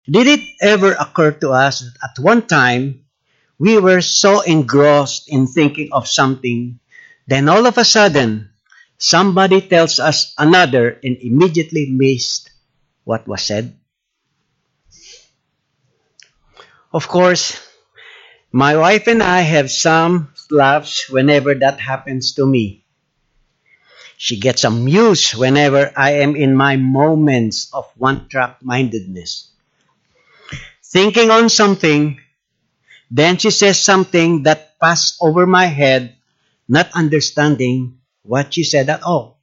Did it ever occur to us that at one time we were so engrossed in thinking of something, then all of a sudden somebody tells us another and immediately missed what was said? Of course, my wife and I have some laughs whenever that happens to me. She gets amused whenever I am in my moments of one-track mindedness. Thinking on something, then she says something that passed over my head, not understanding what she said at all.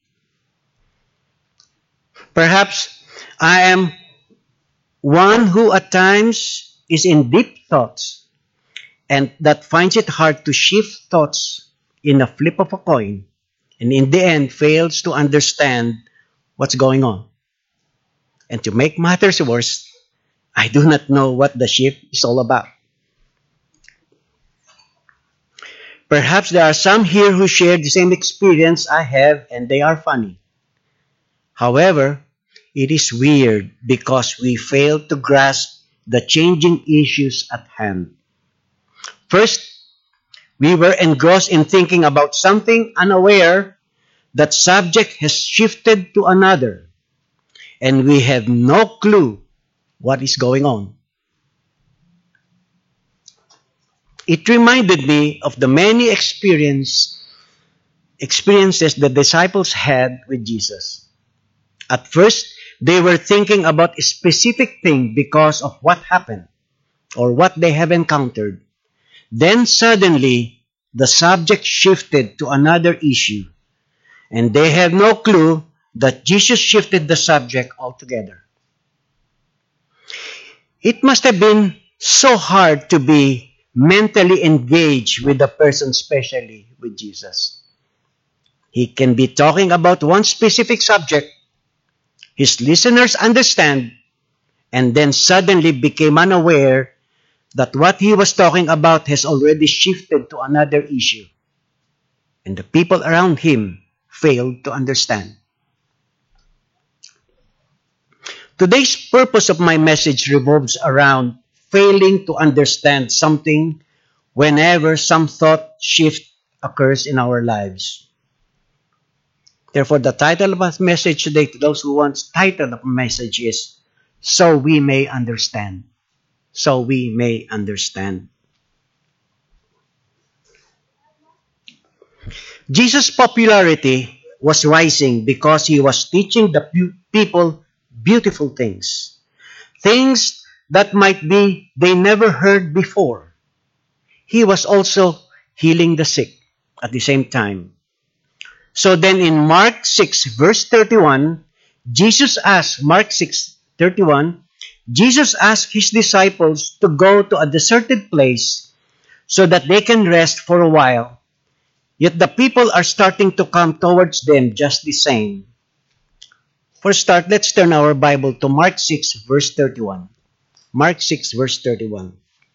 Perhaps I am one who at times is in deep thoughts and that finds it hard to shift thoughts in a flip of a coin and in the end fails to understand what's going on. And to make matters worse, I do not know what the shift is all about. Perhaps there are some here who share the same experience I have and they are funny. However, it is weird because we fail to grasp the changing issues at hand. First, we were engrossed in thinking about something unaware that subject has shifted to another, and we have no clue what is going on. It reminded me of the many experiences the disciples had with Jesus. At first, they were thinking about a specific thing because of what happened or what they have encountered. Then suddenly, the subject shifted to another issue, and they have no clue that Jesus shifted the subject altogether. It must have been so hard to be mentally engaged with a person, especially with Jesus. He can be talking about one specific subject, his listeners understand, and then suddenly became unaware that what he was talking about has already shifted to another issue, and the people around him failed to understand. Today's purpose of my message revolves around failing to understand something whenever some thought shift occurs in our lives. Therefore, the title of my message today, to those who want title of my message is, So We May Understand. So we may understand. Jesus' popularity was rising because he was teaching the people beautiful things. Things that might be they never heard before. He was also healing the sick at the same time. So then in Mark 6 verse 31, Mark 6:31, Jesus asked his disciples to go to a deserted place so that they can rest for a while. Yet the people are starting to come towards them just the same. For start, let's turn our Bible to Mark 6 verse 31. Mark 6 verse 31.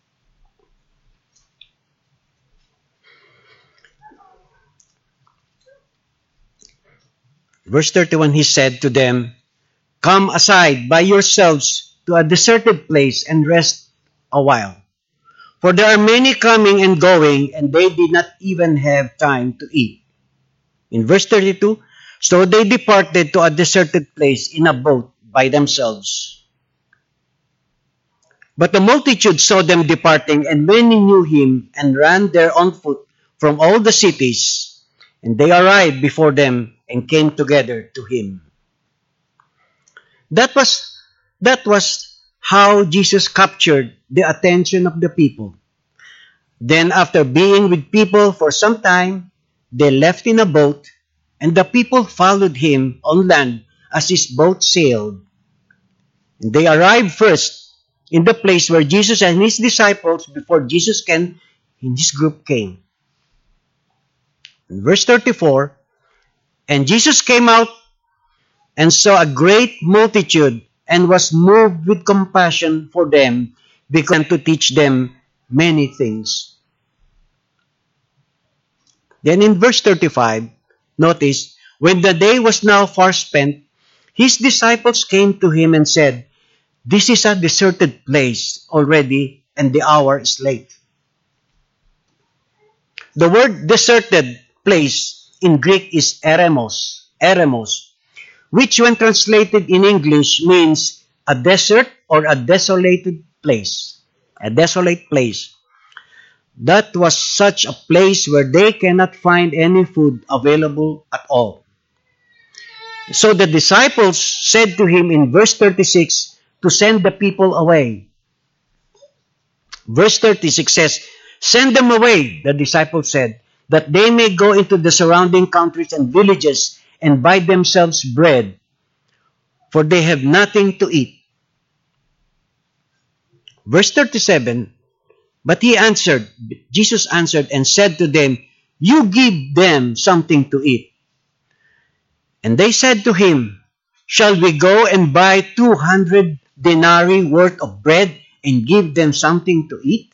Verse 31, he said to them, "Come aside by yourselves to a deserted place and rest a while. For there are many coming and going, and they did not even have time to eat." In verse 32, so they departed to a deserted place in a boat by themselves. But the multitude saw them departing, and many knew him and ran there on foot from all the cities. And they arrived before them and came together to him. That was how Jesus captured the attention of the people. Then after being with people for some time, they left in a boat, and the people followed him on land as his boat sailed. And they arrived first in the place where Jesus and his disciples, before Jesus and his group came. In verse 34, and Jesus came out and saw a great multitude and was moved with compassion for them because to teach them many things. Then in verse 35, notice, when the day was now far spent, his disciples came to him and said, This is a deserted place already, and the hour is late. The word deserted place in Greek is eremos, which when translated in English means a desert or a desolated place. A desolate place. That was such a place where they cannot find any food available at all. So the disciples said to him in verse 36 to send the people away. Verse 36 says, "Send them away," the disciples said, "that they may go into the surrounding countries and villages and buy themselves bread, for they have nothing to eat." Verse 37, "But Jesus answered and said to them, You give them something to eat." And they said to him, "Shall we go and buy 200 denarii worth of bread and give them something to eat?"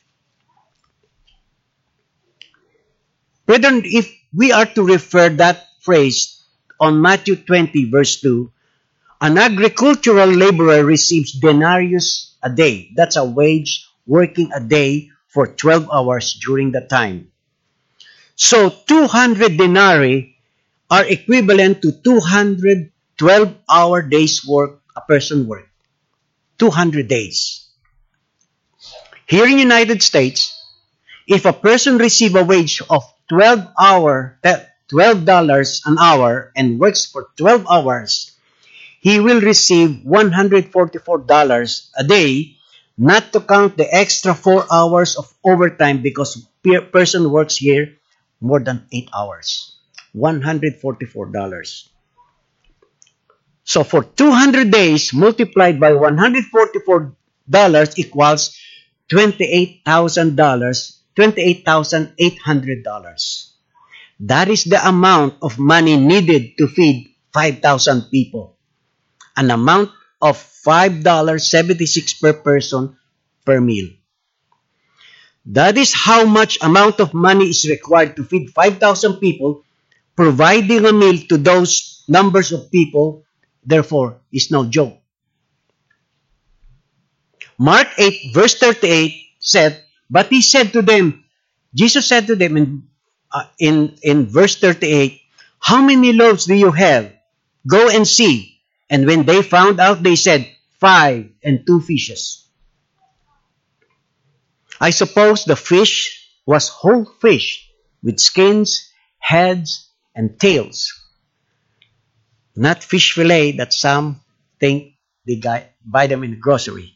Brethren, if we are to refer that phrase on Matthew 20 verse 2, an agricultural laborer receives denarius a day. That's a wage working a day for 12 hours during the time. So 200 denarii are equivalent to 212-hour days work a person worked. 200 days. Here in the United States, if a person receives a wage of $12 an hour and works for 12 hours, he will receive $144 a day, not to count the extra 4 hours of overtime because person works here more than 8 hours. $144. So for 200 days multiplied by $144 equals $28,000, $28,800. That is the amount of money needed to feed 5,000 people. An amount of $5.76 per person per meal. That is how much amount of money is required to feed 5,000 people. Providing a meal to those numbers of people, therefore, is no joke. Mark 8 verse 38 said, "But he said to them," Jesus said to them in verse 38, "How many loaves do you have? Go and see." And when they found out, they said, 5 and 2 fishes. I suppose the fish was whole fish with skins, heads, and tails. Not fish fillet that some think they buy them in the grocery.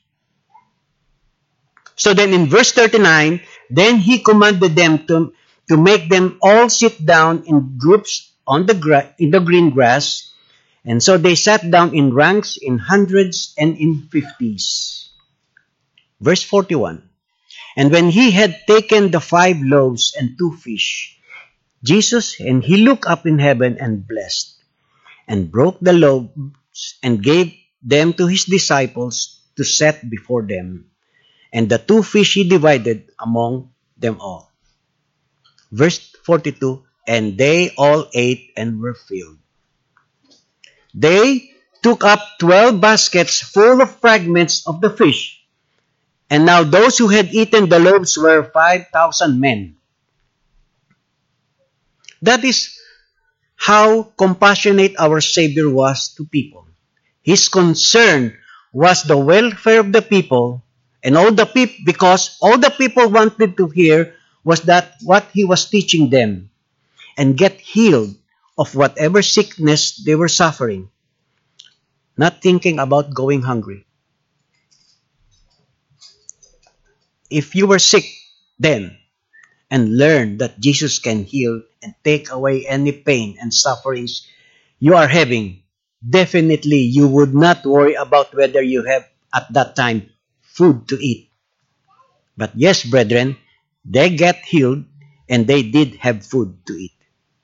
So then in verse 39, then he commanded them to make them all sit down in groups in the green grass. And so they sat down in ranks, in hundreds, and in 50s. Verse 41. And when he had taken the 5 loaves and 2 fish, Jesus, and he looked up in heaven and blessed, and broke the loaves and gave them to his disciples to set before them. And the 2 fish he divided among them all. Verse 42, and they all ate and were filled. They took up 12 baskets full of fragments of the fish. And now those who had eaten the loaves were 5,000 men. That is how compassionate our Savior was to people. His concern was the welfare of the people, and because all the people wanted to hear was that what he was teaching them, and get healed of whatever sickness they were suffering, not thinking about going hungry. If you were sick then and learn that Jesus can heal and take away any pain and sufferings you are having, definitely you would not worry about whether you have at that time food to eat. But yes, brethren, they get healed and they did have food to eat.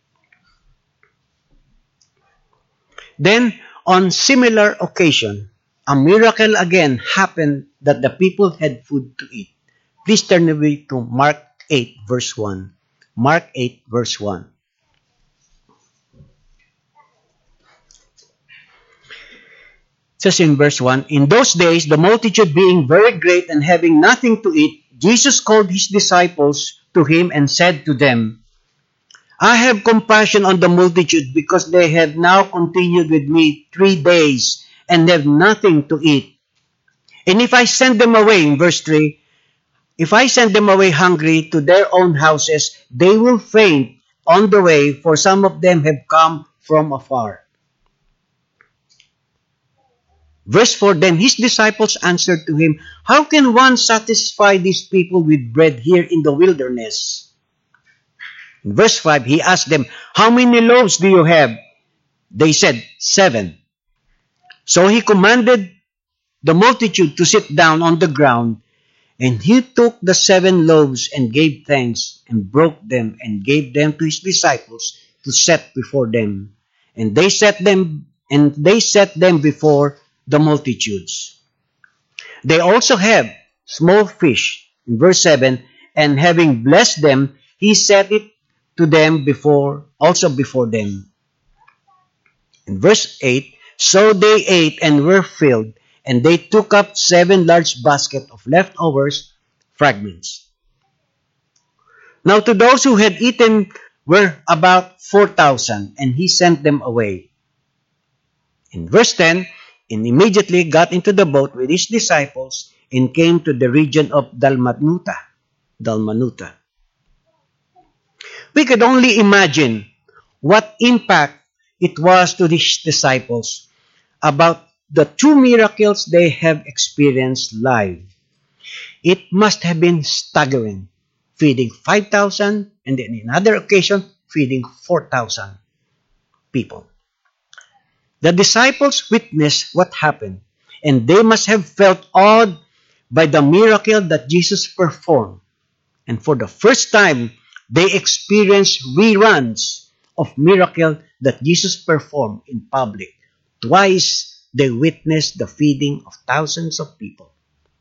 Then, on similar occasion, a miracle again happened that the people had food to eat. Please turn away to Mark 8 verse 1. Mark 8 verse 1. says in verse 1, in those days, the multitude being very great and having nothing to eat, Jesus called his disciples to him and said to them, I have compassion on the multitude because they have now continued with me 3 days and have nothing to eat. And if I send them away, in verse 3, if I send them away hungry to their own houses, they will faint on the way, for some of them have come from afar. Verse 4, then his disciples answered to him, how can one satisfy these people with bread here in the wilderness? In verse 5, he asked them, how many loaves do you have? They said, 7. So he commanded the multitude to sit down on the ground, and he took the 7 loaves and gave thanks and broke them and gave them to his disciples to set before them. And they set them before the multitudes. They also have small fish, in verse 7, and having blessed them, he set it to them before them. In verse 8, so they ate and were filled, and they took up 7 large baskets of leftovers, fragments. Now to those who had eaten were about 4,000, and he sent them away. In verse 10, and immediately got into the boat with his disciples and came to the region of Dalmanuta. We could only imagine what impact it was to these disciples about the 2 miracles they have experienced live. It must have been staggering, feeding 5,000 and then in another occasion, feeding 4,000 people. The disciples witnessed what happened, and they must have felt awed by the miracle that Jesus performed. And for the first time, they experienced reruns of miracle that Jesus performed in public. Twice, they witnessed the feeding of thousands of people.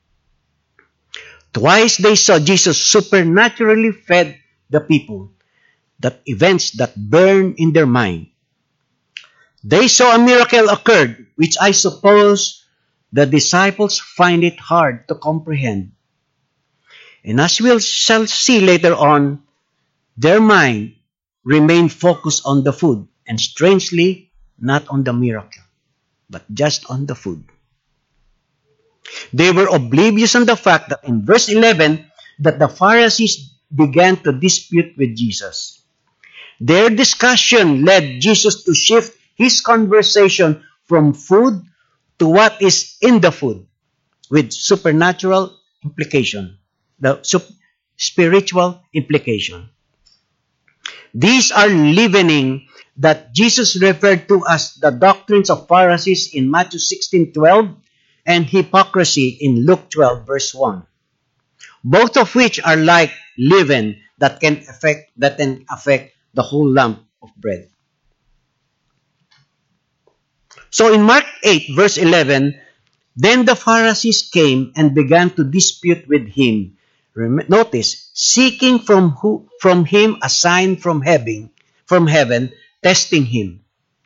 Twice, they saw Jesus supernaturally fed the people. That events that burn in their mind. They saw a miracle occurred, which I suppose the disciples find it hard to comprehend. And as we shall see later on, their mind remained focused on the food, and strangely, not on the miracle, but just on the food. They were oblivious on the fact that in verse 11, that the Pharisees began to dispute with Jesus. Their discussion led Jesus to shift his conversation from food to what is in the food, with supernatural implication, the spiritual implication. These are leavening that Jesus referred to as the doctrines of Pharisees in Matthew 16:12 and hypocrisy in Luke 12 verse 1. Both of which are like leaven that can affect the whole lump of bread. So in Mark 8 verse 11, then the Pharisees came and began to dispute with him. Notice, seeking from him a sign from heaven, testing him.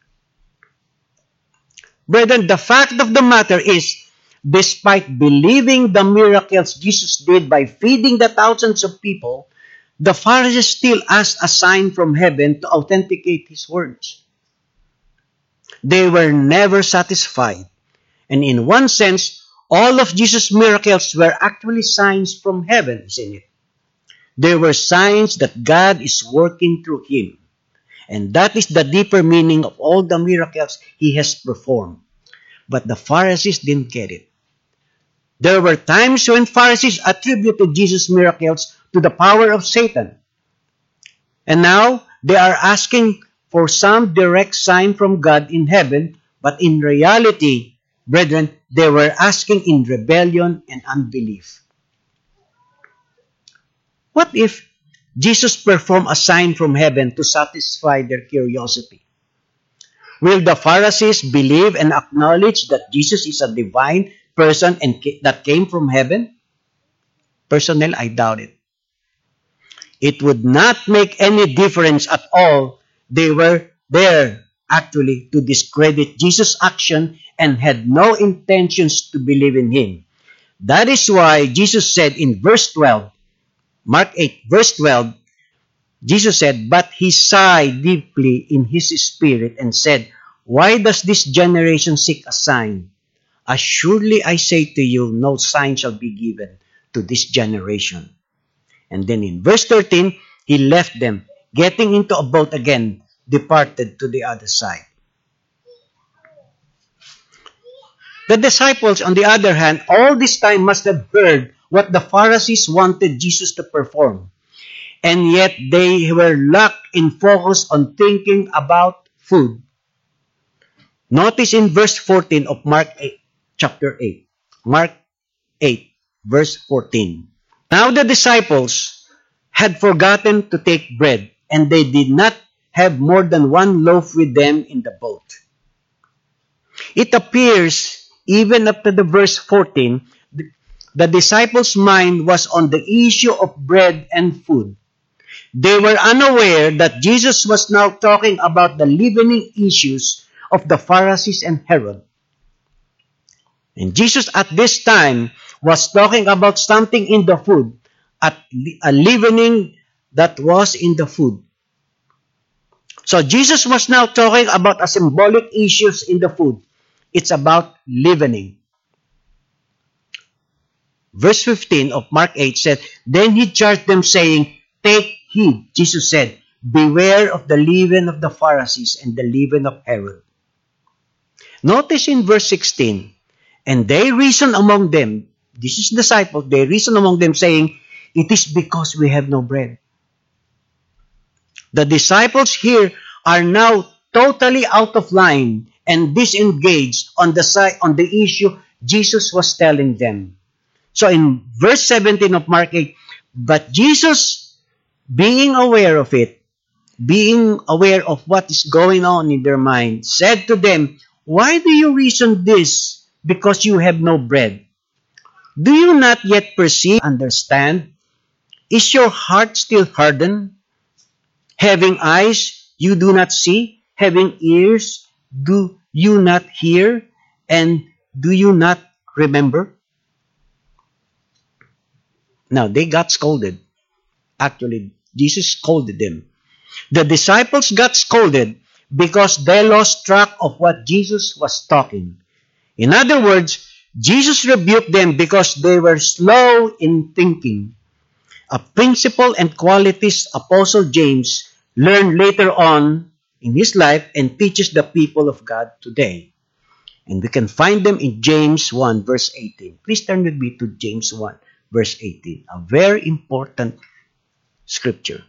Brethren, the fact of the matter is, despite believing the miracles Jesus did by feeding the thousands of people, the Pharisees still asked a sign from heaven to authenticate his words. They were never satisfied. And in one sense, all of Jesus' miracles were actually signs from heaven, isn't it? They were signs that God is working through him. And that is the deeper meaning of all the miracles he has performed. But the Pharisees didn't get it. There were times when Pharisees attributed Jesus' miracles to the power of Satan. And now, they are asking for some direct sign from God in heaven, but in reality, brethren, they were asking in rebellion and unbelief. What if Jesus performed a sign from heaven to satisfy their curiosity? Will the Pharisees believe and acknowledge that Jesus is a divine person and that came from heaven? Personally, I doubt it. It would not make any difference at all. They were there actually to discredit Jesus' action and had no intentions to believe in him. That is why Jesus said in verse 12, Mark 8, verse 12, Jesus said, "But he sighed deeply in his spirit and said, Why does this generation seek a sign? Assuredly I say to you, no sign shall be given to this generation." And then in verse 13, he left them, getting into a boat again, departed to the other side. The disciples, on the other hand, all this time must have heard what the Pharisees wanted Jesus to perform. And yet they were locked in focus on thinking about food. Notice in verse 14 of Mark 8, chapter 8. Mark 8, verse 14. Now the disciples had forgotten to take bread, and they did not have more than one loaf with them in the boat. It appears, even up to the verse 14, the disciples' mind was on the issue of bread and food. They were unaware that Jesus was now talking about the leavening issues of the Pharisees and Herod. And Jesus at this time was talking about something in the food, a leavening that was in the food. So Jesus was now talking about a symbolic issues in the food. It's about leavening. Verse 15 of Mark 8 said, "Then he charged them saying, Take heed," Jesus said, "beware of the leaven of the Pharisees and the leaven of Herod." Notice in verse 16, "And they reasoned among them," this is disciples, "they reasoned among them saying, It is because we have no bread." The disciples here are now totally out of line and disengaged on the issue Jesus was telling them. So in verse 17 of Mark 8, "But Jesus, being aware of it, being aware of what is going on in their mind, said to them, Why do you reason this, because you have no bread? Do you not yet perceive, understand? Is your heart still hardened? Having eyes, you do not see? Having ears, do you not hear? And do you not remember?" Now, they got scolded. Actually, Jesus scolded them. The disciples got scolded because they lost track of what Jesus was talking. In other words, Jesus rebuked them because they were slow in thinking. A principle and qualities Apostle James learned later on in his life and teaches the people of God today. And we can find them in James 1 verse 18. Please turn with me to James 1 verse 18. A very important scripture.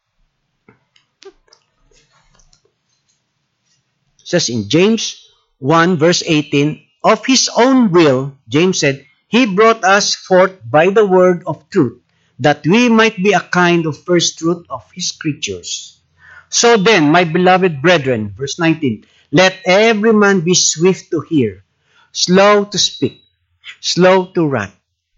It says in James 1 verse 18, "Of his own will," James said, "he brought us forth by the word of truth, that we might be a kind of first fruit of his creatures. So then, my beloved brethren," verse 19, "let every man be swift to hear, slow to speak, slow to wrath."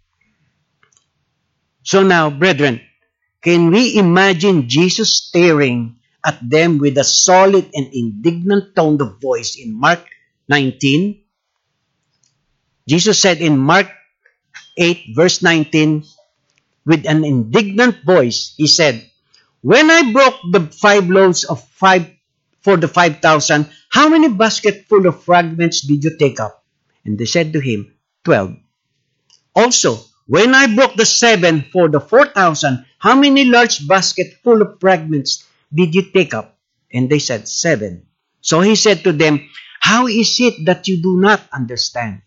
So now, brethren, can we imagine Jesus staring at them with a solid and indignant tone of voice in Mark 19? Jesus said in Mark 8 verse 19, with an indignant voice, he said, "When I broke the 5 loaves of 5 for the 5,000, how many baskets full of fragments did you take up?" And they said to him, 12. "Also, when I broke the 7 for the 4,000, how many large baskets full of fragments did you take up?" And they said, 7. So he said to them, "How is it that you do not understand?"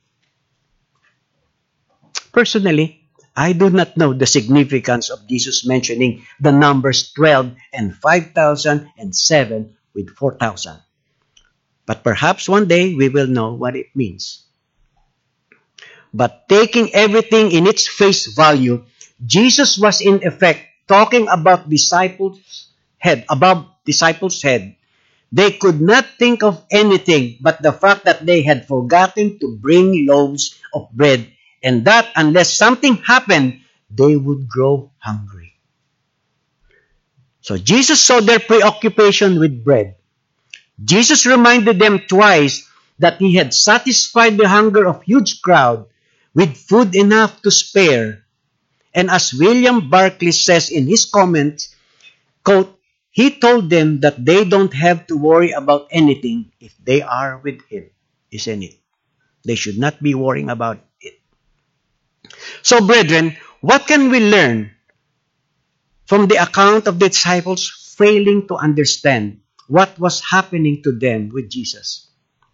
Personally, I do not know the significance of Jesus mentioning the numbers 12 and 5,000 and 7 with 4,000. But perhaps one day we will know what it means. But taking everything in its face value, Jesus was in effect talking about disciples' head, above disciples' head. They could not think of anything but the fact that they had forgotten to bring loaves of bread, and that unless something happened, they would grow hungry. So Jesus saw their preoccupation with bread. Jesus reminded them twice that he had satisfied the hunger of huge crowd with food enough to spare. And as William Barclay says in his comments, quote, he told them that they don't have to worry about anything if they are with him, isn't it? They should not be worrying about it. So, brethren, what can we learn from the account of the disciples failing to understand what was happening to them with Jesus?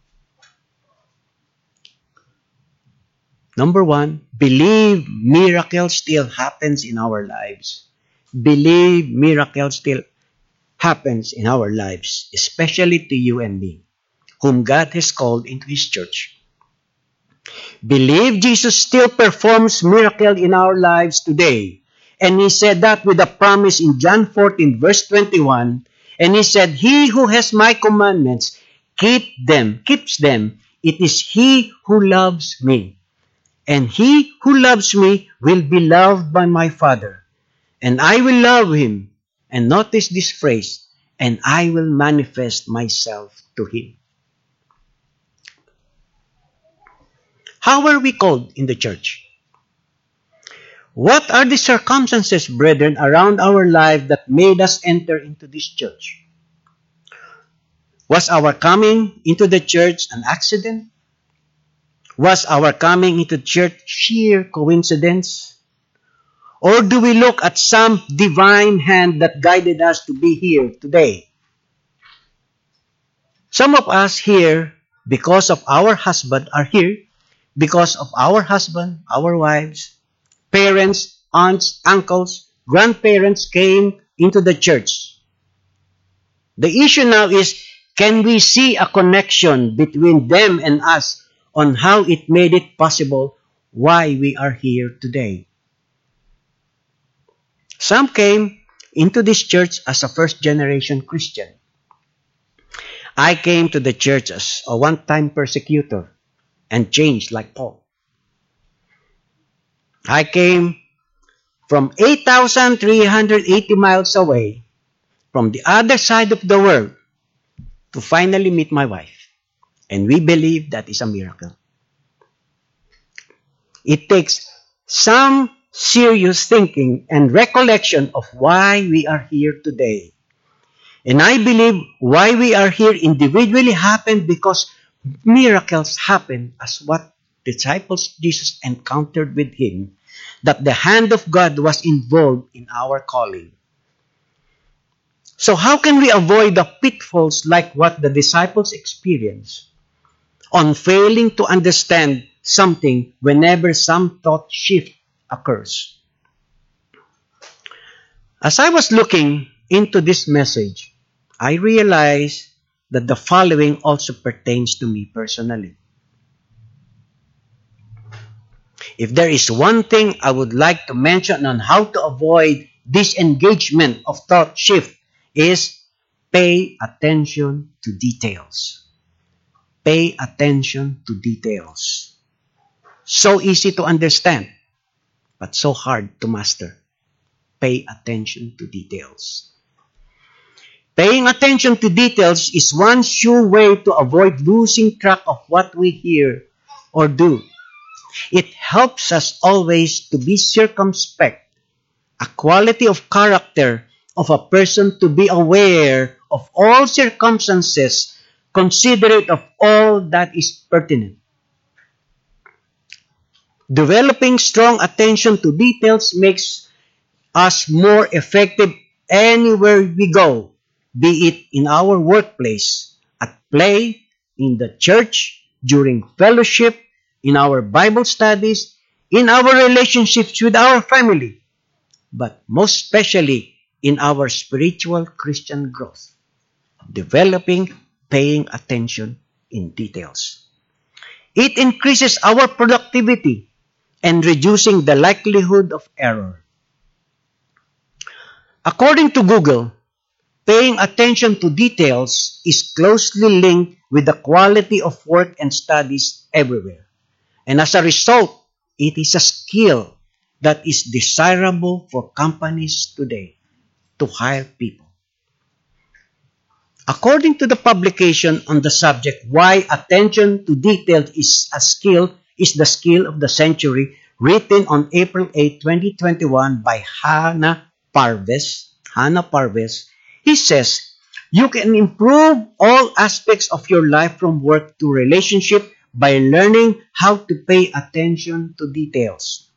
Number one, believe miracle still happens in our lives. Believe miracle still happens in our lives, especially to you and me, whom God has called into His church. Believe Jesus still performs miracle in our lives today. And He said that with a promise in John 14 verse 21. And He said, he who has my commandments keeps them. It is he who loves me. And he who loves me will be loved by my Father. And I will love him. And notice this phrase, and I will manifest myself to him. How were we called in the church? What are the circumstances, brethren, around our life that made us enter into this church? Was our coming into the church an accident? Was our coming into church sheer coincidence? Or do we look at some divine hand that guided us to be here today? Some of us here, because of our husband, are here because of our husband, our wives, parents, aunts, uncles, grandparents came into the church. The issue now is, can we see a connection between them and us on how it made it possible why we are here today? Some came into this church as a first-generation Christian. I came to the church as a one-time persecutor and changed like Paul. I came from 8,380 miles away from the other side of the world to finally meet my wife. And we believe that is a miracle. It takes some serious thinking and recollection of why we are here today. And I believe why we are here individually happened because miracles happen as what disciples Jesus encountered with him, that the hand of God was involved in our calling. So how can we avoid the pitfalls like what the disciples experienced on failing to understand something whenever some thought shift occurs? As I was looking into this message, I realized that the following also pertains to me personally. If there is one thing I would like to mention on how to avoid disengagement of thought shift is pay attention to details. Pay attention to details. So easy to understand, but so hard to master. Pay attention to details. Paying attention to details is one sure way to avoid losing track of what we hear or do. It helps us always to be circumspect, a quality of character of a person to be aware of all circumstances, considerate of all that is pertinent. Developing strong attention to details makes us more effective anywhere we go, be it in our workplace, at play, in the church, during fellowship, in our Bible studies, in our relationships with our family, but most especially in our spiritual Christian growth. Developing, paying attention in details. It increases our productivity and reducing the likelihood of error. According to Google, paying attention to details is closely linked with the quality of work and studies everywhere. And as a result, it is a skill that is desirable for companies today to hire people. According to the publication on the subject, Why Attention to Detail is the Skill of the Century, written on April 8, 2021 by Hannah Parves, he says, you can improve all aspects of your life from work to relationship by learning how to pay attention to details.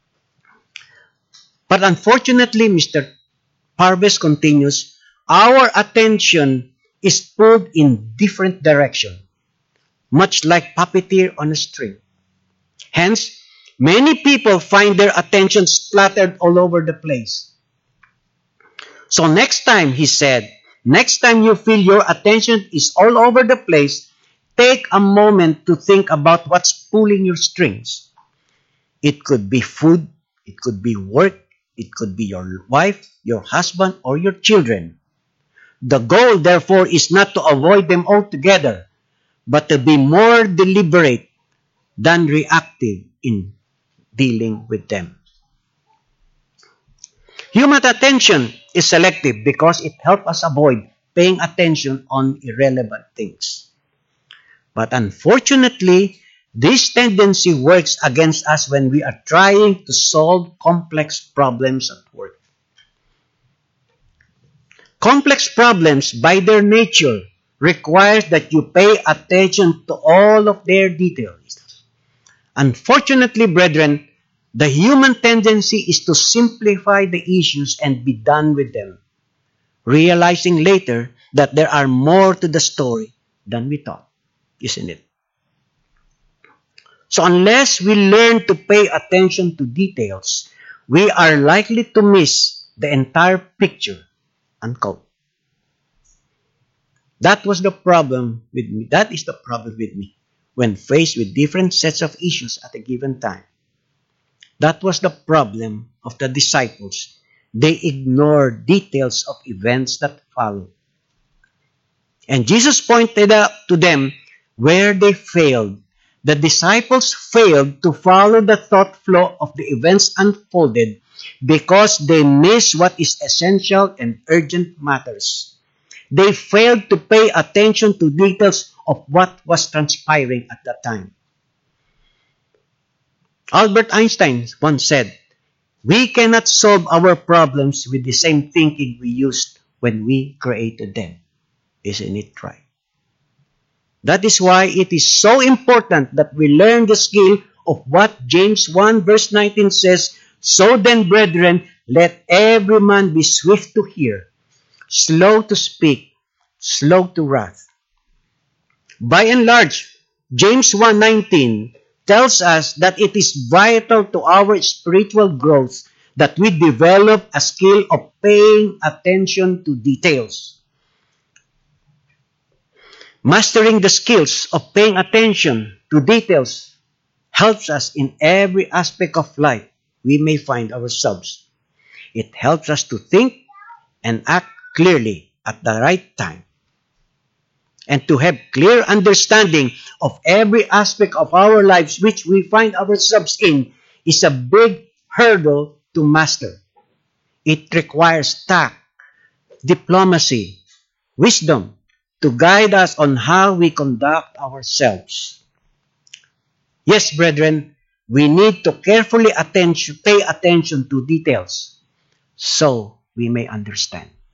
But unfortunately, Mr. Parves continues, our attention is pulled in different direction, much like puppeteer on a string. Hence, many people find their attention splattered all over the place. So next time, he said, next time you feel your attention is all over the place, take a moment to think about what's pulling your strings. It could be food, it could be work, it could be your wife, your husband, or your children. The goal, therefore, is not to avoid them altogether, but to be more deliberate than reactive in dealing with them. Human attention is selective because it helps us avoid paying attention on irrelevant things. But unfortunately, this tendency works against us when we are trying to solve complex problems at work. Complex problems, by their nature, require that you pay attention to all of their details. Unfortunately, brethren, the human tendency is to simplify the issues and be done with them, realizing later that there are more to the story than we thought, isn't it? So unless we learn to pay attention to details, we are likely to miss the entire picture. Unquote. That was the problem with me. That is the problem with me when faced with different sets of issues at a given time. That was the problem of the disciples. They ignored details of events that followed. And Jesus pointed out to them where they failed. The disciples failed to follow the thought flow of the events unfolded because they missed what is essential and urgent matters. They failed to pay attention to details of what was transpiring at that time. Albert Einstein once said, we cannot solve our problems with the same thinking we used when we created them. Isn't it right? That is why it is so important that we learn the skill of what James 1 verse 19 says, so then, brethren, let every man be swift to hear, slow to speak, slow to wrath. By and large, James 1:19 tells us that it is vital to our spiritual growth that we develop a skill of paying attention to details. Mastering the skills of paying attention to details helps us in every aspect of life we may find ourselves. It helps us to think and act clearly at the right time, and to have clear understanding of every aspect of our lives which we find ourselves in is a big hurdle to master. It requires tact, diplomacy, wisdom to guide us on how we conduct ourselves. Yes, brethren, we need to carefully pay attention to details so we may understand.